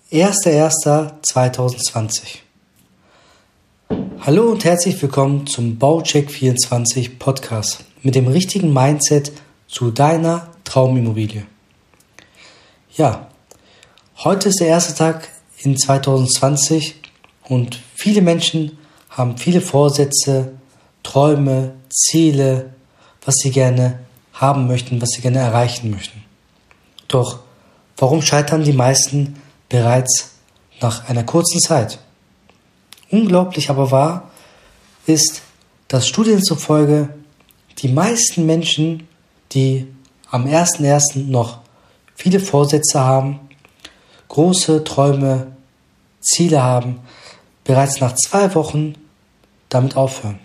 1.1.2020. Hallo und herzlich willkommen zum Baucheck24 Podcast mit dem richtigen Mindset zu deiner Traumimmobilie. Ja, heute ist der erste Tag in 2020 und viele Menschen haben viele Vorsätze, Träume, Ziele, was sie gerne haben möchten, was sie gerne erreichen möchten. Doch warum scheitern die meisten bereits nach einer kurzen Zeit? Unglaublich aber wahr ist, dass Studien zufolge die meisten Menschen, die am 1.1. noch viele Vorsätze haben, große Träume, Ziele haben, bereits nach 2 Wochen damit aufhören.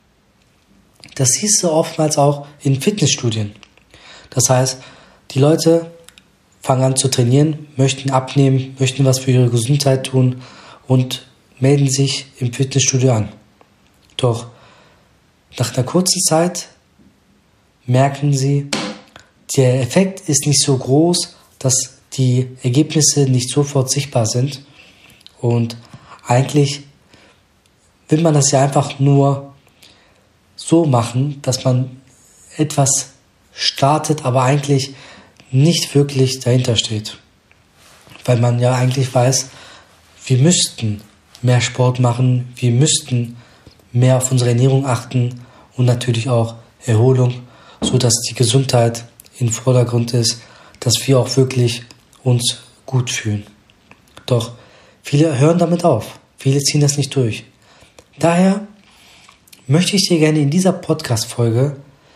Das siehst du oftmals auch in Fitnessstudien. Das heißt, die Leute fangen an zu trainieren, möchten abnehmen, möchten was für ihre Gesundheit tun und melden sich im Fitnessstudio an. Doch nach einer kurzen Zeit merken sie, der Effekt ist nicht so groß, dass die Ergebnisse nicht sofort sichtbar sind. Und eigentlich will man das ja einfach nur so machen, dass man etwas startet, aber eigentlich nicht wirklich dahinter steht. Weil man ja eigentlich weiß, wir müssten mehr Sport machen, wir müssten mehr auf unsere Ernährung achten und natürlich auch Erholung, sodass die Gesundheit im Vordergrund ist, dass wir auch wirklich uns gut fühlen. Doch viele hören damit auf, viele ziehen das nicht durch. Daher möchte ich dir gerne in dieser Podcast-Folge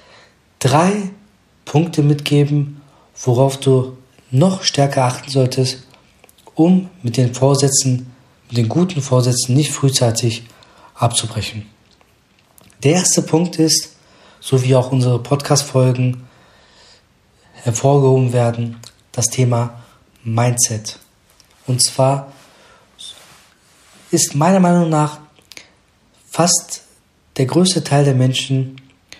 3 Punkte mitgeben, worauf du noch stärker achten solltest, um mit den guten Vorsätzen nicht frühzeitig abzubrechen. Der erste Punkt ist, so wie auch unsere Podcast-Folgen hervorgehoben werden, das Thema Mindset. Und zwar ist meiner Meinung nach fast der größte Teil der Menschen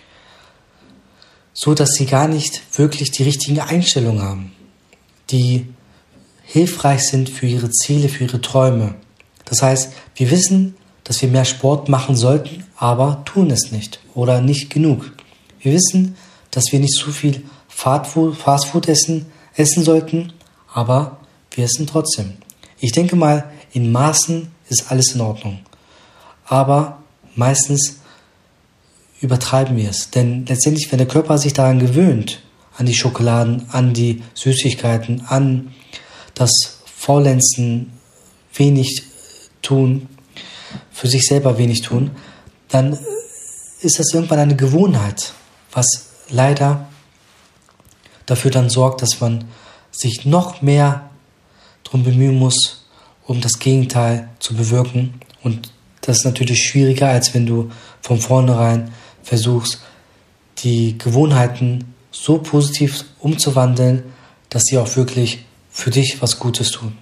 so, dass sie gar nicht wirklich die richtigen Einstellungen haben, die hilfreich sind für ihre Ziele, für ihre Träume. Das heißt, wir wissen, dass wir mehr Sport machen sollten, aber tun es nicht oder nicht genug. Wir wissen, dass wir nicht so viel Fastfood essen sollten, aber wir essen trotzdem. Ich denke mal, in Maßen ist alles in Ordnung. Aber meistens übertreiben wir es. Denn letztendlich, wenn der Körper sich daran gewöhnt, an die Schokoladen, an die Süßigkeiten, an das Faulenzen, wenig tun, für sich selber wenig tun, dann ist das irgendwann eine Gewohnheit, was leider dafür dann sorgt, dass man sich noch mehr darum bemühen muss, um das Gegenteil zu bewirken. Und das ist natürlich schwieriger, als wenn du von vornherein versuchst, die Gewohnheiten so positiv umzuwandeln, dass sie auch wirklich für dich was Gutes tun.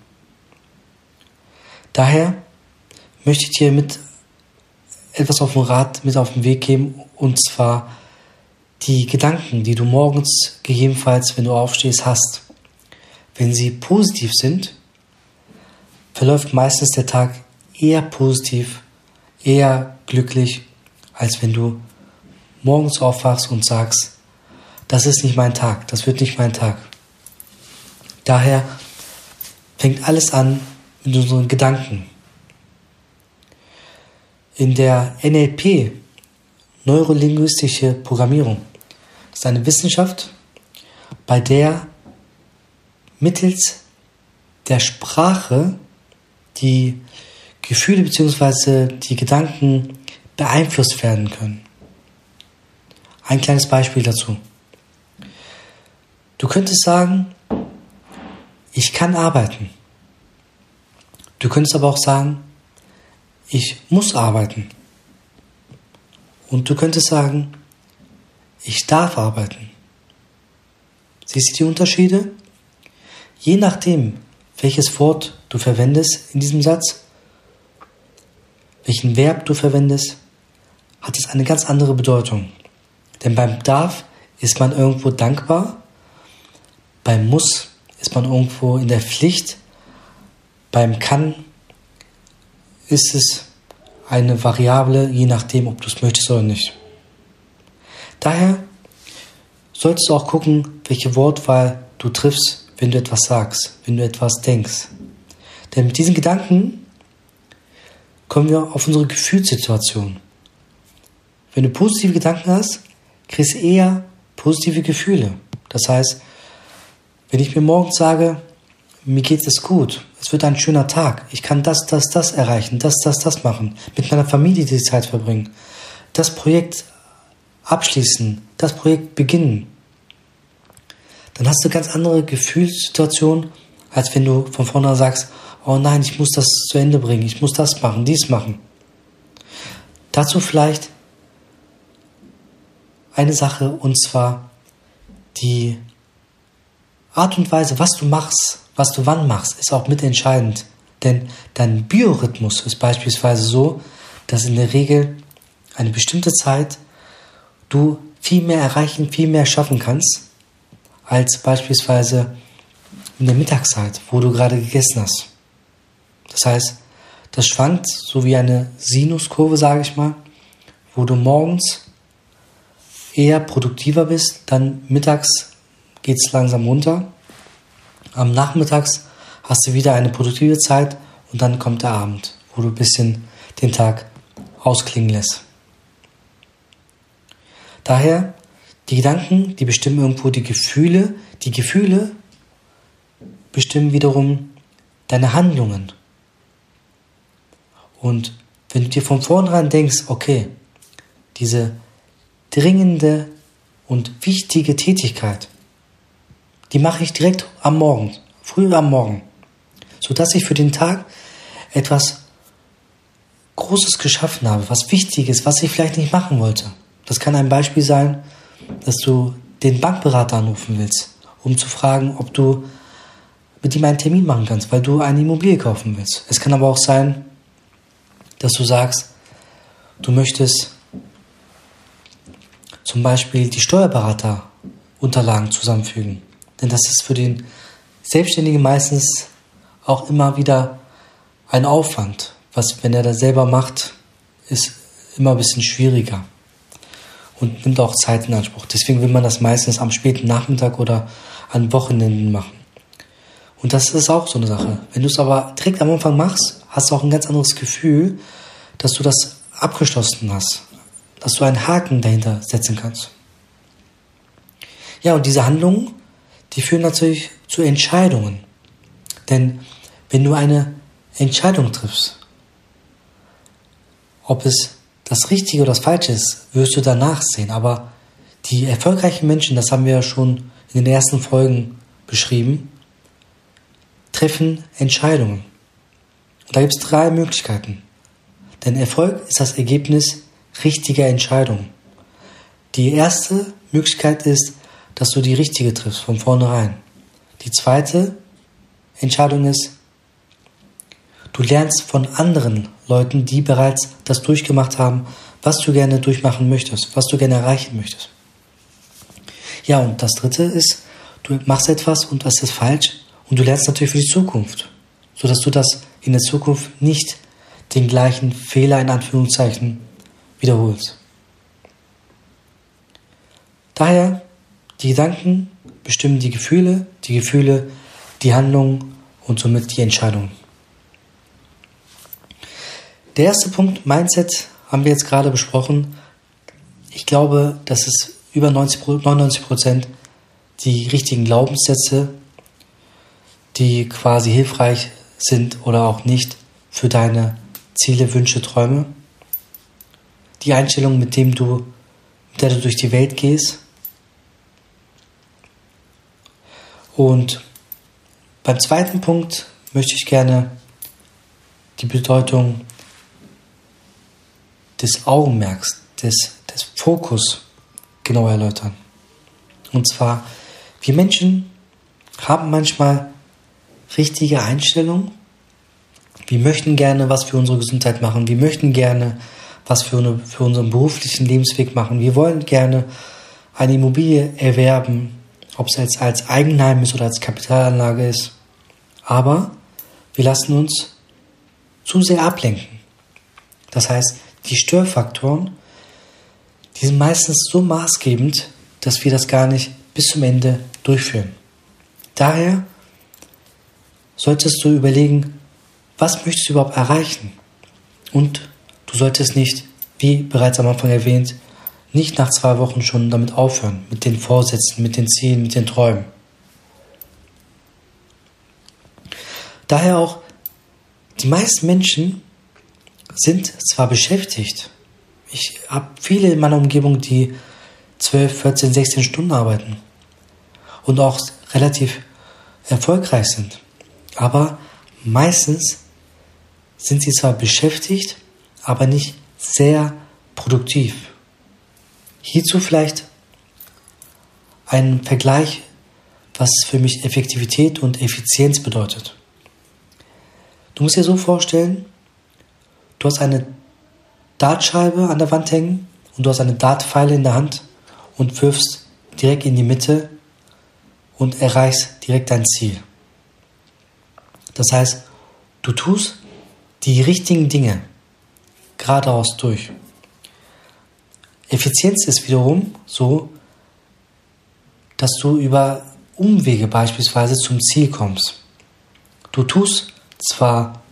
Daher möchte ich dir mit etwas auf den Weg geben, und zwar die Gedanken, die du morgens gegebenenfalls, wenn du aufstehst, hast. Wenn sie positiv sind, verläuft meistens der Tag eher positiv, eher glücklich, als wenn du morgens aufwachst und sagst, das ist nicht mein Tag, das wird nicht mein Tag. Daher fängt alles an mit unseren Gedanken. In der NLP, neurolinguistische Programmierung, ist eine Wissenschaft, bei der mittels der Sprache die Gefühle bzw. die Gedanken beeinflusst werden können. Ein kleines Beispiel dazu. Du könntest sagen, ich kann arbeiten. Du könntest aber auch sagen, ich muss arbeiten. Und du könntest sagen, ich darf arbeiten. Siehst du die Unterschiede? Je nachdem, welches Wort du verwendest in diesem Satz, welchen Verb du verwendest, hat es eine ganz andere Bedeutung. Denn beim darf ist man irgendwo dankbar, beim muss ist man irgendwo in der Pflicht, Beim kann ist es eine Variable, je nachdem, ob du es möchtest oder nicht. Daher solltest du auch gucken, welche Wortwahl du triffst, wenn du etwas sagst, wenn du etwas denkst. Denn mit diesen Gedanken kommen wir auf unsere Gefühlssituation. Wenn du positive Gedanken hast, kriegst du eher positive Gefühle. Das heißt, wenn ich mir morgens sage, mir geht es gut, es wird ein schöner Tag, ich kann das erreichen, das machen, mit meiner Familie die Zeit verbringen, das Projekt abschließen, das Projekt beginnen, dann hast du eine ganz andere Gefühlssituation, als wenn du von vornherein sagst, oh nein, ich muss das zu Ende bringen, ich muss das machen, dies machen. Dazu vielleicht eine Sache, und zwar die Art und Weise, was du machst, was du wann machst, ist auch mitentscheidend. Denn dein Biorhythmus ist beispielsweise so, dass in der Regel eine bestimmte Zeit du viel mehr erreichen, viel mehr schaffen kannst, als beispielsweise in der Mittagszeit, wo du gerade gegessen hast. Das heißt, das schwankt so wie eine Sinuskurve, sage ich mal, wo du morgens eher produktiver bist, dann mittags geht es langsam runter. Am Nachmittags hast du wieder eine produktive Zeit und dann kommt der Abend, wo du ein bisschen den Tag ausklingen lässt. Daher, die Gedanken, die bestimmen irgendwo die Gefühle bestimmen wiederum deine Handlungen. Und wenn du dir von vornherein denkst, okay, diese dringende und wichtige Tätigkeit, die mache ich direkt am Morgen, früh am Morgen, sodass ich für den Tag etwas Großes geschaffen habe, was Wichtiges, was ich vielleicht nicht machen wollte. Das kann ein Beispiel sein, dass du den Bankberater anrufen willst, um zu fragen, ob du mit ihm einen Termin machen kannst, weil du eine Immobilie kaufen willst. Es kann aber auch sein, dass du sagst, du möchtest zum Beispiel die Steuerberaterunterlagen zusammenfügen. Denn das ist für den Selbstständigen meistens auch immer wieder ein Aufwand, was, wenn er das selber macht, ist immer ein bisschen schwieriger und nimmt auch Zeit in Anspruch. Deswegen will man das meistens am späten Nachmittag oder an Wochenenden machen. Und das ist auch so eine Sache. Wenn du es aber direkt am Anfang machst, hast du auch ein ganz anderes Gefühl, dass du das abgeschlossen hast, dass du einen Haken dahinter setzen kannst. Ja, und diese Handlungen, die führen natürlich zu Entscheidungen. Denn wenn du eine Entscheidung triffst, ob es das Richtige oder das Falsche ist, wirst du danach sehen. Aber die erfolgreichen Menschen, das haben wir ja schon in den ersten Folgen beschrieben, treffen Entscheidungen. Und da gibt es 3 Möglichkeiten. Denn Erfolg ist das Ergebnis richtiger Entscheidungen. Die erste Möglichkeit ist, dass du die richtige triffst, von vornherein. Die zweite Entscheidung ist, du lernst von anderen Leuten, die bereits das durchgemacht haben, was du gerne durchmachen möchtest, was du gerne erreichen möchtest. Ja, und das dritte ist, du machst etwas und das ist falsch und du lernst natürlich für die Zukunft, sodass du das in der Zukunft nicht den gleichen Fehler in Anführungszeichen wiederholst. Daher, die Gedanken bestimmen die Gefühle die Handlungen und somit die Entscheidungen. Der erste Punkt, Mindset, haben wir jetzt gerade besprochen. Ich glaube, dass es über 99% die richtigen Glaubenssätze, die quasi hilfreich sind oder auch nicht für deine Ziele, Wünsche, Träume. Die Einstellung, mit der du durch die Welt gehst. Und beim zweiten Punkt möchte ich gerne die Bedeutung des Augenmerks, des Fokus genau erläutern. Und zwar, wir Menschen haben manchmal richtige Einstellungen. Wir möchten gerne was für unsere Gesundheit machen. Wir möchten gerne was für unseren beruflichen Lebensweg machen. Wir wollen gerne eine Immobilie erwerben, ob es jetzt als Eigenheim ist oder als Kapitalanlage ist. Aber wir lassen uns zu sehr ablenken. Das heißt, die Störfaktoren, die sind meistens so maßgebend, dass wir das gar nicht bis zum Ende durchführen. Daher solltest du überlegen, was möchtest du überhaupt erreichen? Und du solltest nicht, wie bereits am Anfang erwähnt, nicht nach 2 Wochen schon damit aufhören, mit den Vorsätzen, mit den Zielen, mit den Träumen. Daher auch, die meisten Menschen sind zwar beschäftigt. Ich habe viele in meiner Umgebung, die 12, 14, 16 Stunden arbeiten und auch relativ erfolgreich sind. Aber meistens sind sie zwar beschäftigt, aber nicht sehr produktiv. Hierzu vielleicht ein Vergleich, was für mich Effektivität und Effizienz bedeutet. Du musst dir so vorstellen, du hast eine Dartscheibe an der Wand hängen und du hast eine Dartpfeile in der Hand und wirfst direkt in die Mitte und erreichst direkt dein Ziel. Das heißt, du tust die richtigen Dinge geradeaus durch. Effizienz ist wiederum so, dass du über Umwege beispielsweise zum Ziel kommst. Du tust zwar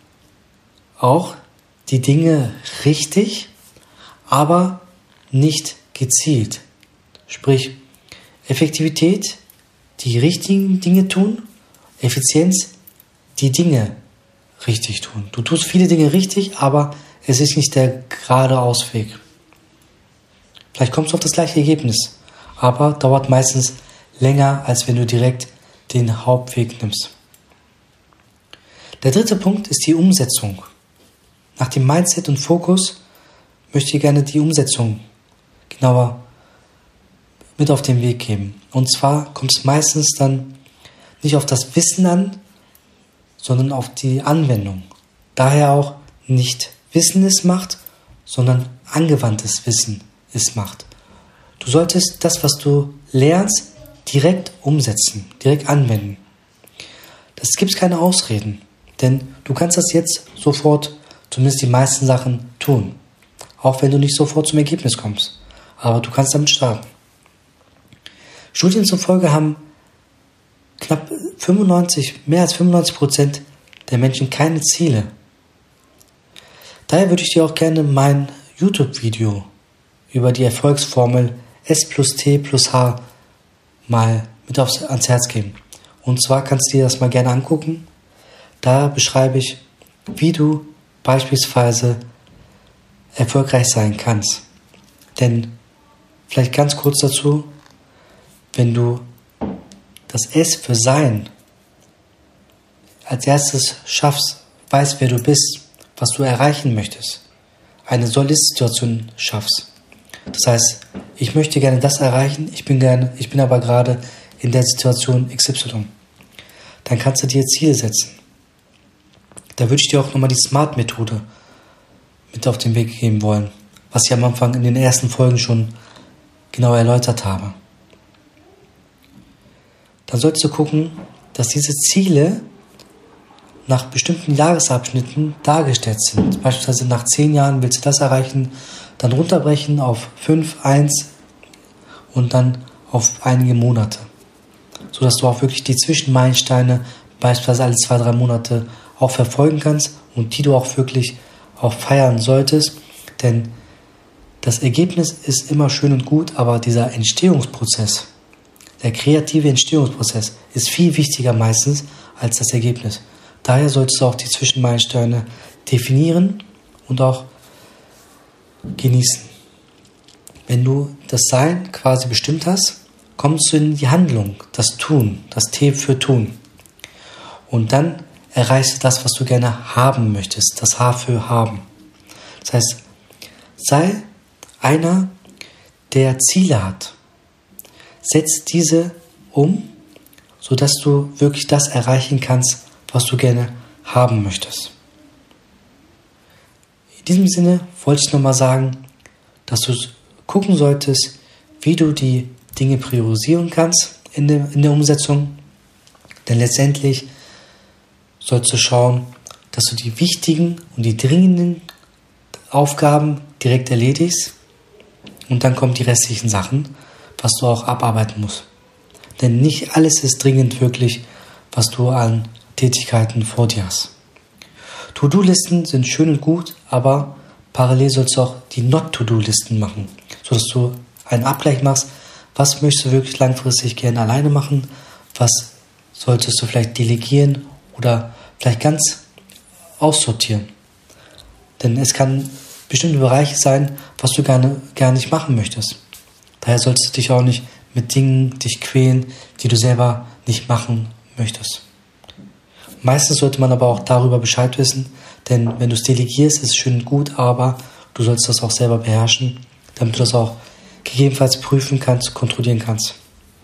auch die Dinge richtig, aber nicht gezielt. Sprich, Effektivität, die richtigen Dinge tun, Effizienz, die Dinge richtig tun. Du tust viele Dinge richtig, aber es ist nicht der gerade Ausweg. Vielleicht kommst du auf das gleiche Ergebnis, aber dauert meistens länger, als wenn du direkt den Hauptweg nimmst. Der dritte Punkt ist die Umsetzung. Nach dem Mindset und Fokus möchte ich gerne die Umsetzung genauer mit auf den Weg geben. Und zwar kommt es meistens dann nicht auf das Wissen an, sondern auf die Anwendung. Daher auch nicht Wissen ist Macht, sondern angewandtes Wissen ist Macht. Du solltest das, was du lernst, direkt umsetzen, direkt anwenden. Es gibt keine Ausreden, denn du kannst das jetzt sofort, zumindest die meisten Sachen, tun. Auch wenn du nicht sofort zum Ergebnis kommst. Aber du kannst damit starten. Studien zufolge haben mehr als 95% der Menschen keine Ziele. Daher würde ich dir auch gerne mein YouTube-Video über die Erfolgsformel S plus T plus H mal mit ans Herz geben. Und zwar kannst du dir das mal gerne angucken. Da beschreibe ich, wie du beispielsweise erfolgreich sein kannst. Denn vielleicht ganz kurz dazu, wenn du das S für Sein als erstes schaffst, weißt, wer du bist, was du erreichen möchtest, eine Soll-Ist-Situation schaffst. Das heißt, ich möchte gerne das erreichen, ich bin aber gerade in der Situation XY. Dann kannst du dir Ziele setzen. Da würde ich dir auch nochmal die SMART-Methode mit auf den Weg geben wollen, was ich am Anfang in den ersten Folgen schon genau erläutert habe. Dann solltest du gucken, dass diese Ziele nach bestimmten Jahresabschnitten dargestellt sind. Beispielsweise nach 10 Jahren willst du das erreichen, dann runterbrechen auf 5, 1 und dann auf einige Monate. Sodass du auch wirklich die Zwischenmeilensteine beispielsweise alle 2, 3 Monate auch verfolgen kannst und die du auch wirklich auch feiern solltest. Denn das Ergebnis ist immer schön und gut, aber dieser Entstehungsprozess, der kreative Entstehungsprozess ist viel wichtiger meistens als das Ergebnis. Daher solltest du auch die Zwischenmeilensteine definieren und auch genießen. Wenn du das Sein quasi bestimmt hast, kommst du in die Handlung, das Tun, das T für Tun. Und dann erreichst du das, was du gerne haben möchtest, das H für Haben. Das heißt, sei einer, der Ziele hat. Setz diese um, sodass du wirklich das erreichen kannst, was du gerne haben möchtest. In diesem Sinne wollte ich nochmal sagen, dass du gucken solltest, wie du die Dinge priorisieren kannst in der Umsetzung. Denn letztendlich sollst du schauen, dass du die wichtigen und die dringenden Aufgaben direkt erledigst und dann kommen die restlichen Sachen, was du auch abarbeiten musst. Denn nicht alles ist dringend wirklich, was du an Tätigkeiten vor dir hast. To-Do-Listen sind schön und gut, aber parallel sollst du auch die Not-To-Do-Listen machen, sodass du einen Abgleich machst, was möchtest du wirklich langfristig gerne alleine machen, was solltest du vielleicht delegieren oder vielleicht ganz aussortieren. Denn es kann bestimmte Bereiche sein, was du gar nicht machen möchtest. Daher solltest du dich auch nicht mit Dingen dich quälen, die du selber nicht machen möchtest. Meistens sollte man aber auch darüber Bescheid wissen, denn wenn du es delegierst, ist es schön und gut, aber du sollst das auch selber beherrschen, damit du das auch gegebenenfalls prüfen kannst, kontrollieren kannst.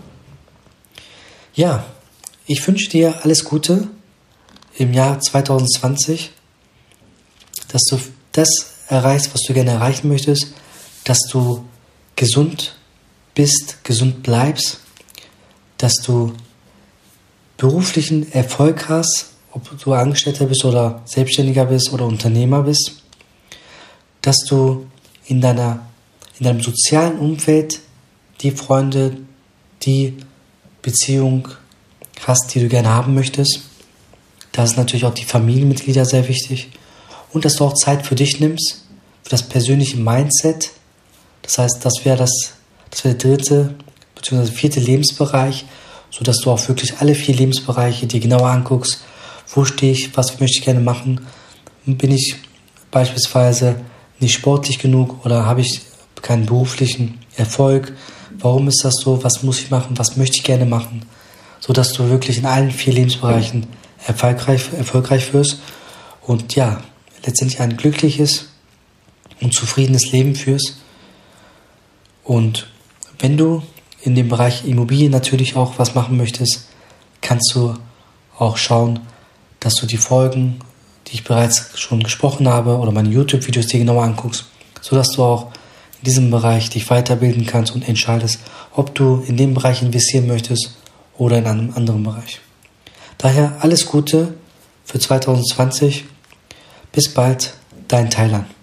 Ja, ich wünsche dir alles Gute im Jahr 2020, dass du das erreichst, was du gerne erreichen möchtest, dass du gesund bist, gesund bleibst, dass du beruflichen Erfolg hast, ob du Angestellter bist oder Selbstständiger bist oder Unternehmer bist, dass du in deinem sozialen Umfeld die Freunde, die Beziehung hast, die du gerne haben möchtest. Da ist natürlich auch die Familienmitglieder sehr wichtig. Und dass du auch Zeit für dich nimmst, für das persönliche Mindset. Das heißt, das wäre der dritte bzw. vierte Lebensbereich, sodass du auch wirklich alle 4 Lebensbereiche dir genauer anguckst. Wo stehe ich, was möchte ich gerne machen? Bin ich beispielsweise nicht sportlich genug oder habe ich keinen beruflichen Erfolg? Warum ist das so? Was muss ich machen? Was möchte ich gerne machen? Sodass du wirklich in allen 4 Lebensbereichen erfolgreich wirst und ja, letztendlich ein glückliches und zufriedenes Leben führst. Und wenn du in dem Bereich Immobilien natürlich auch was machen möchtest, kannst du auch schauen, dass du die Folgen, die ich bereits schon gesprochen habe, oder meine YouTube-Videos dir genauer anguckst, sodass du auch in diesem Bereich dich weiterbilden kannst und entscheidest, ob du in dem Bereich investieren möchtest oder in einem anderen Bereich. Daher alles Gute für 2020. Bis bald, dein Thailand.